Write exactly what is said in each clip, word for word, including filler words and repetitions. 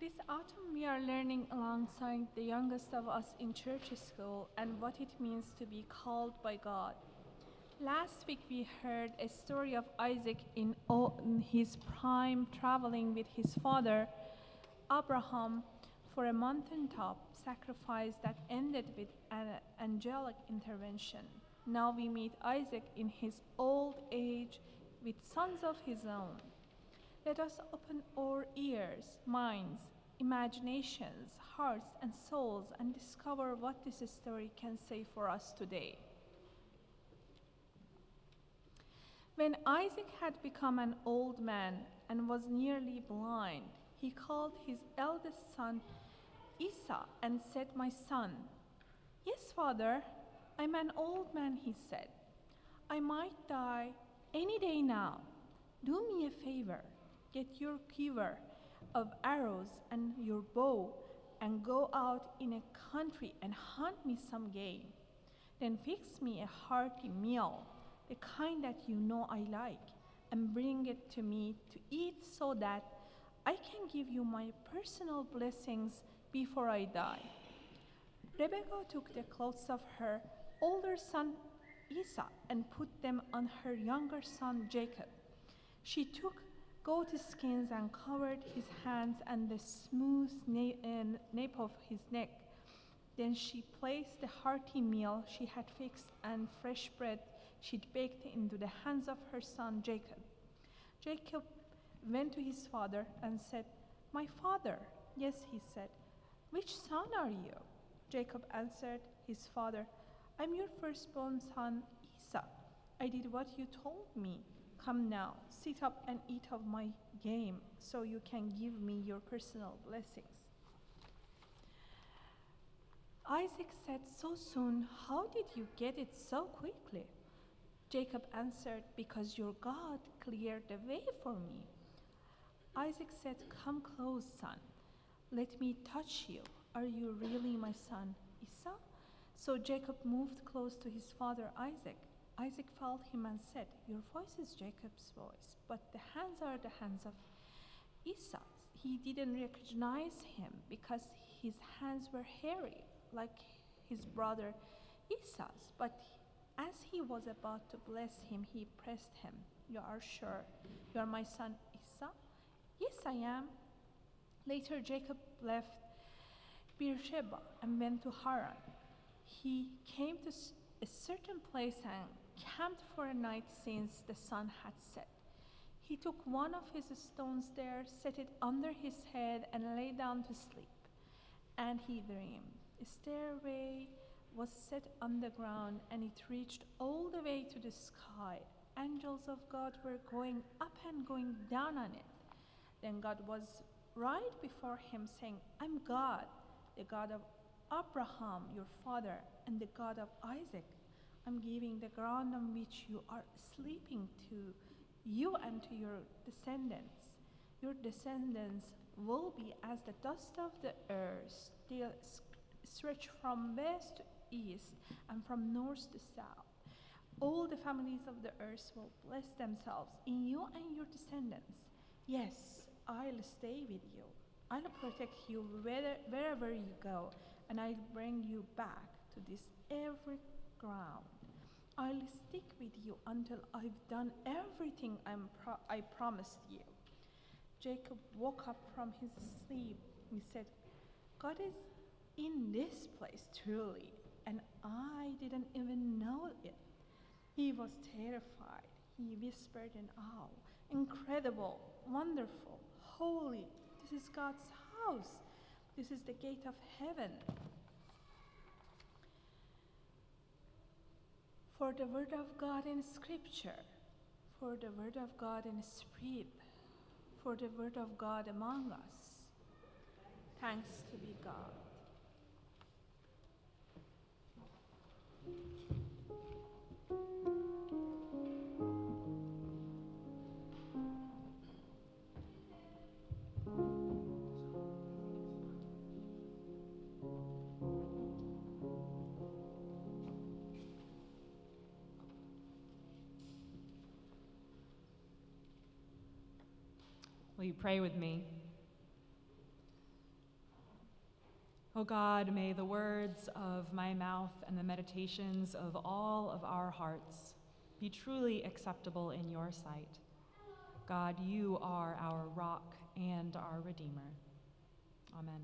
This autumn, we are learning alongside the youngest of us in church school and what it means to be called by God. Last week, we heard a story of Isaac in, all, in his prime, traveling with his father, Abraham, for a mountaintop sacrifice that ended with an angelic intervention. Now we meet Isaac in his old age with sons of his own. Let us open our ears, minds, imaginations, hearts, and souls and discover what this story can say for us today. When Isaac had become an old man and was nearly blind, he called his eldest son Esau and said, "My son." "Yes, father, I'm an old man," he said. "I might die any day now. Do me a favor. Get your quiver of arrows and your bow and go out in a country and hunt me some game. Then fix me a hearty meal, the kind that you know I like, and bring it to me to eat so that I can give you my personal blessings before I die." Rebekah took the clothes of her older son Esau and put them on her younger son Jacob. She took goat skins and covered his hands and the smooth na- uh, nape of his neck. Then she placed the hearty meal she had fixed and fresh bread she'd baked into the hands of her son Jacob. Jacob went to his father and said, "My father." "Yes," he said. "Which son are you?" Jacob answered his father, "I'm your firstborn son Esau. I did what you told me. Come now, sit up and eat of my game, so you can give me your personal blessings." Isaac said, "So soon? How did you get it so quickly?" Jacob answered, "Because your God cleared the way for me." Isaac said, "Come close, son. Let me touch you. Are you really my son Esau?" So Jacob moved close to his father Isaac. Isaac felt him and said, "Your voice is Jacob's voice, but the hands are the hands of Esau's." He didn't recognize him because his hands were hairy, like his brother Esau's. But as he was about to bless him, he pressed him. "You are sure you are my son Esau?" "Yes, I am." Later, Jacob left Beersheba and went to Haran. He came to a certain place and camped for a night since the sun had set. He took one of his stones there, set it under his head, and lay down to sleep. And he dreamed. A stairway was set on the ground, and it reached all the way to the sky. Angels of God were going up and going down on it. Then God was right before him, saying, "I'm God, the God of Abraham, your father, and the God of Isaac. I'm giving the ground on which you are sleeping to you and to your descendants. Your descendants will be as the dust of the earth. They'll stretch from west to east and from north to south. All the families of the earth will bless themselves in you and your descendants. Yes, I'll stay with you. I'll protect you wherever you go, and I'll bring you back to this every ground. I'll stick with you until I've done everything I'm pro- I promised you." Jacob woke up from his sleep. He said, "God is in this place truly, and I didn't even know it." He was terrified. He whispered in awe, "Incredible, wonderful, holy. This is God's house. This is the gate of heaven." For the word of God in Scripture, for the word of God in Spirit, for the word of God among us. Thanks to be God. Will you pray with me? O God, may the words of my mouth and the meditations of all of our hearts be truly acceptable in your sight. God, you are our rock and our Redeemer. Amen.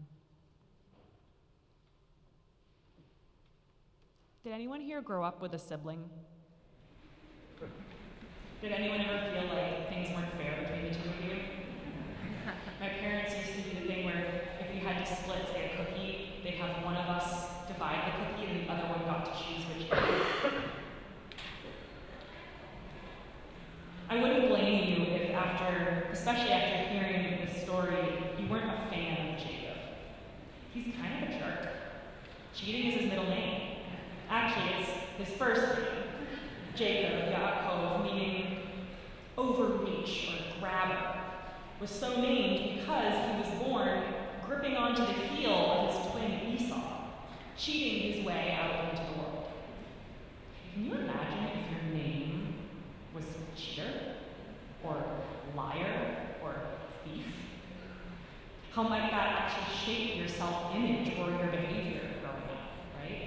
Did anyone here grow up with a sibling? Did anyone ever feel like things weren't fair between the two of you? My parents used to do the thing where if we had to split, say, a cookie, they'd have one of us divide the cookie and the other one got to choose which cookie. I wouldn't blame you if after, especially after hearing this story, you weren't a fan of Jacob. He's kind of a jerk. Cheating is his middle name. Actually, it's his first name. Jacob, Yaakov, meaning overreach or grabber, was so named because he was born gripping onto the heel of his twin Esau, cheating his way out into the world. Can you imagine if your name was cheater, or liar, or thief? How might that actually shape your self-image or your behavior growing up, right?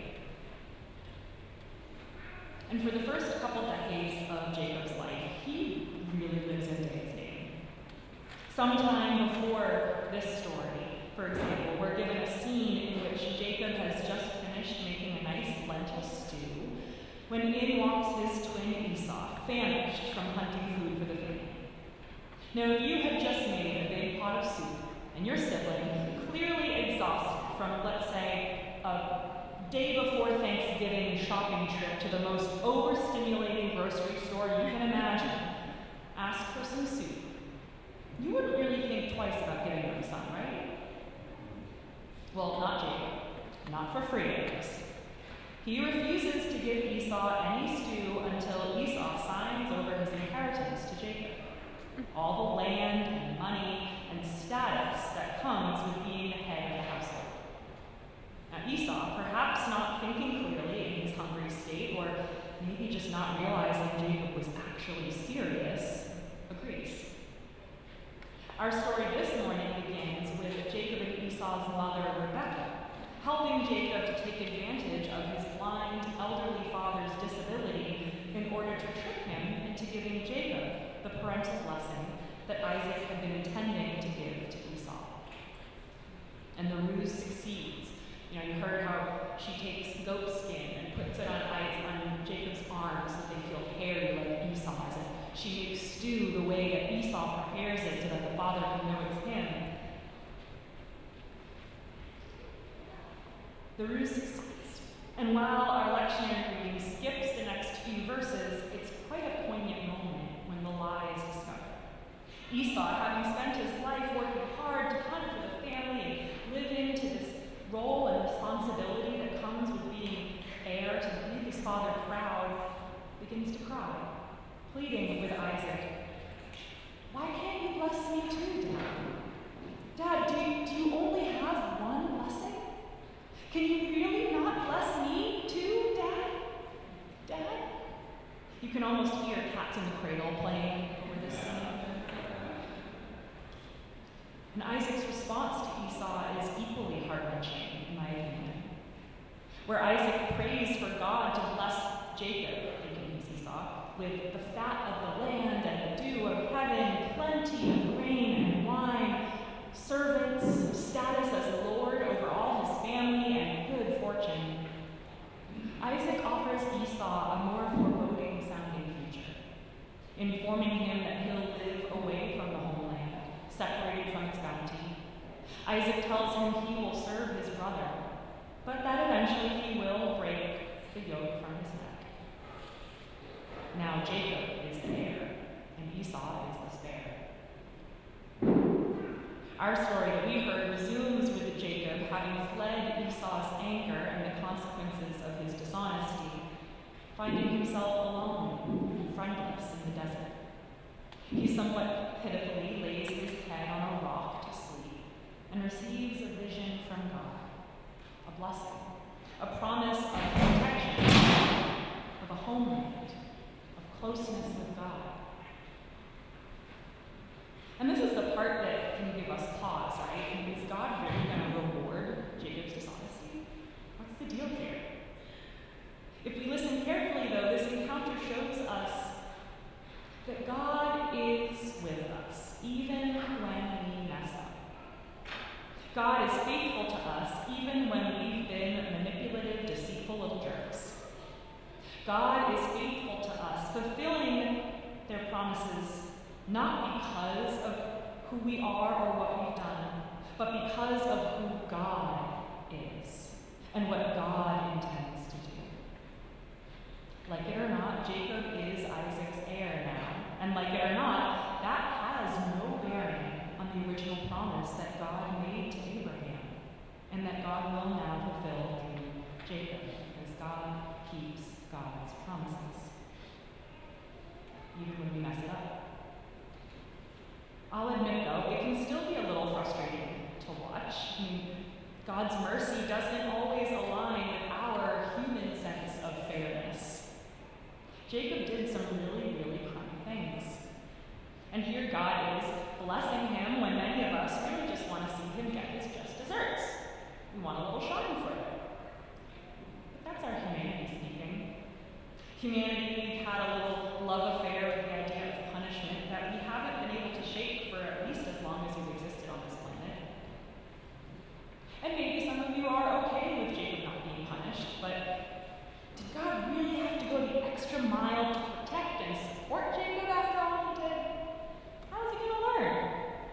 And for the first couple decades of Jacob's life, he really lives into his name. Sometime before this story, for example, we're given a scene in which Jacob has just finished making a nice lentil stew when in walks his twin Esau, famished from hunting food for the family. Now, if you had just made a big pot of soup and your sibling, clearly exhausted from, let's say, a day before Thanksgiving shopping trip to the most overstimulating grocery store you can imagine, asked for some soup, you wouldn't really think twice about giving them some, right? Well, not Jacob. Not for free, I guess. He refuses to give Esau any stew until Esau signs over his inheritance to Jacob. All the land and money and status that comes with being the head of the household. Now, Esau, perhaps not thinking clearly in his hungry state, or maybe just not realizing Jacob was actually serious, agrees. Our story this morning begins with Jacob and Esau's mother, Rebekah, helping Jacob to take advantage of his blind, elderly father's disability in order to trick him into giving Jacob the parental blessing that Isaac had been intending to give to Esau. And the ruse succeeds. You know, you heard how she takes goat skin and puts it on, on Jacob's arms so that they feel hairy like Esau's, and she makes stew the way that Esau prepares it so that the father can know it's him. The ruse succeeds. And while our lectionary reading skips the next few verses, it's quite a poignant moment when the lie is discovered. Esau, having spent his life working hard to hunt for the family and live into this role and responsibility that comes with being heir to make his father proud, begins to cry, pleading with Isaac, "Why can't you bless me too, Dad? Dad, do you, do you only have one blessing? Can you really not bless me too, Dad? Dad?" You can almost hear Cats in the Cradle playing over this scene. And Isaac's response to Esau is equally heart-wrenching, in my opinion. Where Isaac prays for God to bless Jacob, thinking he's Esau, with the fat of the land and the dew of heaven, plenty of grain and wine, servants, status as Lord over all his family, and good fortune. Isaac offers Esau a more foreboding-sounding future, informing him that he'll live away from the homeland, separated from its bounty. Isaac tells him he will serve his brother, but that eventually he will break the yoke from his neck. Now Jacob is the heir, and Esau is the spare. Our story that we heard resumes with Jacob having fled Esau's anger and the consequences of his dishonesty, finding himself alone, friendless in the desert. He somewhat pitifully lays his head on a rock to sleep and receives a vision from God, a blessing, a promise of protection, of a homeland, of closeness with God. And this is the part that can give us pause, right? Is God really going to reward Jacob's dishonesty? God is faithful to us even when we've been manipulative, deceitful little jerks. God is faithful to us, fulfilling their promises not because of who we are or what we've done, but because of who God is and what God intends to do. Like it or not, Jacob is Isaac's heir now. And like it or not, that has no bearing on the original promise that God made to Abraham and that God will now fulfill through Jacob, because God keeps God's promises, even when we mess it up. I'll admit, though, it can still be a little frustrating to watch. I mean, God's mercy doesn't always align with our human sense of fairness. Jacob did some really, really crummy things. And here God is blessing him when many of us really just want to see him get his just desserts. We want a little shine for it. But that's our humanity speaking. Humanity had a little love affair with the idea of punishment that we haven't been able to shake for at least as long as we've existed on this planet. And maybe some of you are okay with Jacob not being punished, but did God really have to go the extra mile to protect and support Jacob after all he did? How is he going to learn?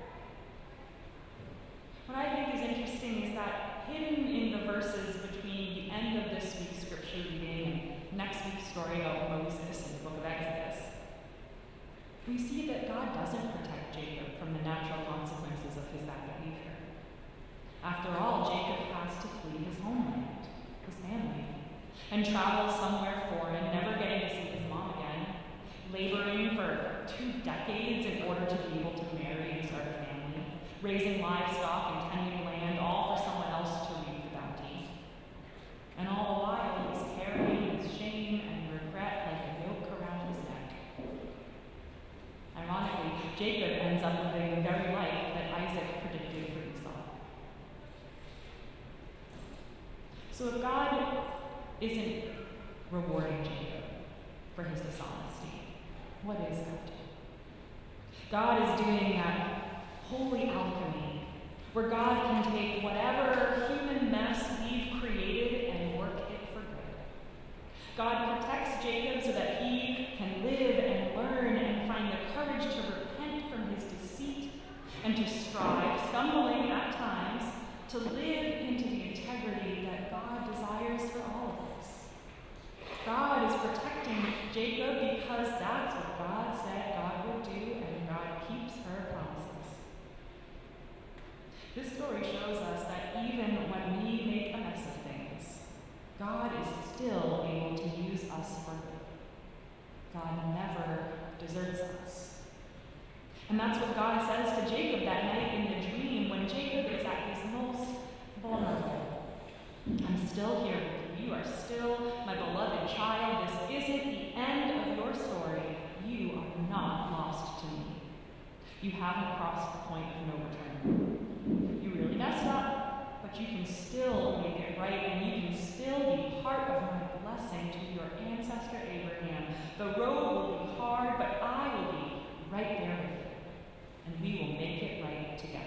What I think is interesting is that hidden in the verses between the end of this week's scripture reading and next week's story about Moses in the book of Exodus, we see that God doesn't protect Jacob from the natural consequences of his bad behavior. After all, Jacob has to flee his homeland, his family, and travel somewhere foreign, never getting to see his mom again, laboring for two decades in order to be able to marry and start a family, raising livestock and tending land, all for someone else to reap the bounty. And all the while, he's carrying his shame and regret like a yoke around his neck. Ironically, Jacob ends up living the very life that Isaac predicted for Esau. So if God isn't rewarding Jacob for his dishonesty, what is God doing? God is doing that holy alchemy where God can take whatever human mess we've created and work it for good. God protects Jacob so that he can live and learn and find the courage to repent from his deceit and to strive, stumbling at times, to live into the integrity that God desires for all of us. God is protecting Jacob because that's what God said God would do, and God keeps her promises. This story shows us that even when we make a mess of things, God is still able to use us for good. God never deserts us. And that's what God says to Jacob that night in the dream when Jacob is at his most vulnerable. I'm still here with you. You are still my beloved child. This isn't the end of your story. You are not lost to me. You haven't crossed the point of no return. You really messed up, but you can still make it right, and you can still be part of my blessing to your ancestor Abraham. The road will be hard, but I will be right there with you, and we will make it right together.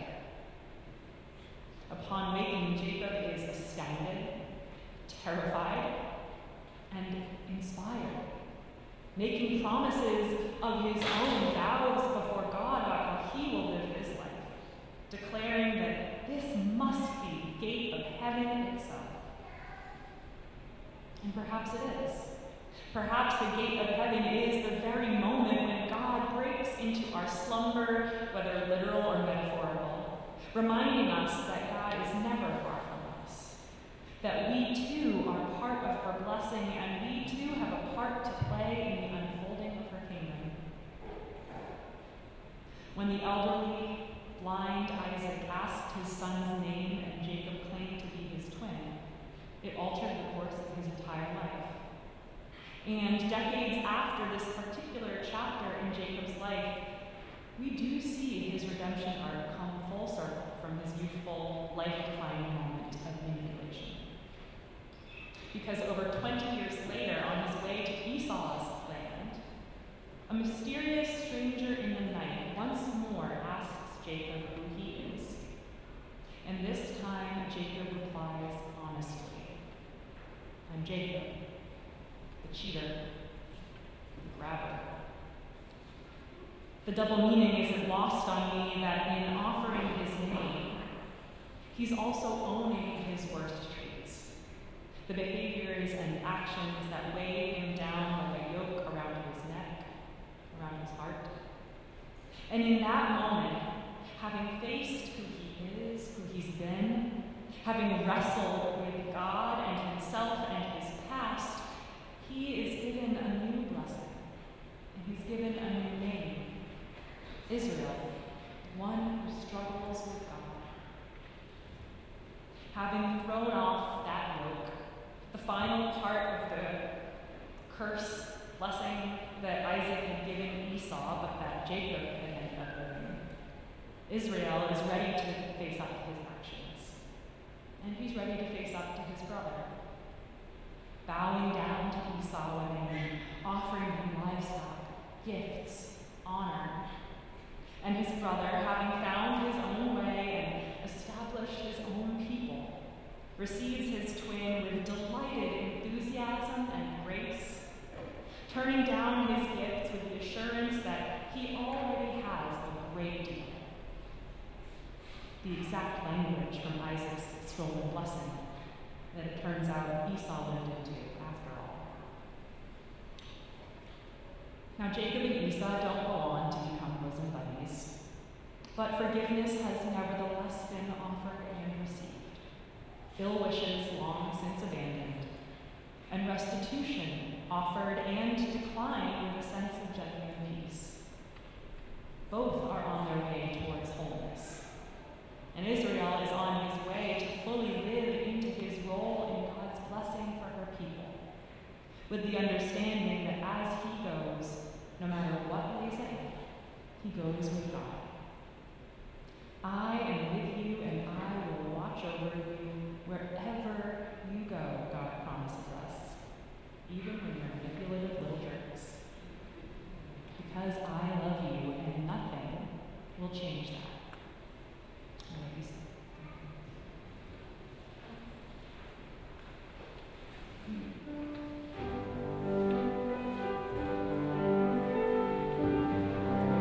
Upon waking, Jacob is astounded, terrified, and inspired, making promises of his own, vows before God about how he will live his life, declaring that this must be the gate of heaven itself. And perhaps it is. Perhaps the gate of heaven is the very moment when God breaks into our slumber, whether literal or metaphorical, reminding us that God is never far from us, that we too are part of her blessing, and we too have a part to play in the unfolding of her kingdom. When the elderly, blind Isaac asked his son's name and Jacob claimed to be his twin, it altered the course of his entire life. And decades after this particular chapter in Jacob's life, we do see his redemption arc come full circle from his youthful, life-defining moment of manipulation. Because over twenty years later, on his way to Esau's land, a mysterious stranger in the night once more asks Jacob who he is. And this The double meaning isn't lost on me that in offering his name, he's also owning his worst traits, the behaviors and actions that weigh him down like a yoke around his neck, around his heart. And in that moment, having faced who he is, who he's been, having wrestled with God and himself and his past, he is given a new blessing, and he's given a new name, Israel, one who struggles with God. Having thrown off that yoke, the final part of the curse, blessing that Isaac had given Esau, but that Jacob had ended up living, Israel is ready to face up to his actions. And he's ready to face up to his brother, bowing down to Esau and offering him livestock, gifts, honor. And his brother, having found his own way and established his own people, receives his twin with delighted enthusiasm and grace, turning down his gifts with the assurance that he already has a great deal. The exact language from Isaac's stolen blessing that it turns out Esau lived into after all. Now, Jacob and Esau don't go on to become bosom buddies, but forgiveness has nevertheless been offered and received, ill wishes long since abandoned, and restitution offered and declined with a sense of genuine peace. Both are on their way towards wholeness.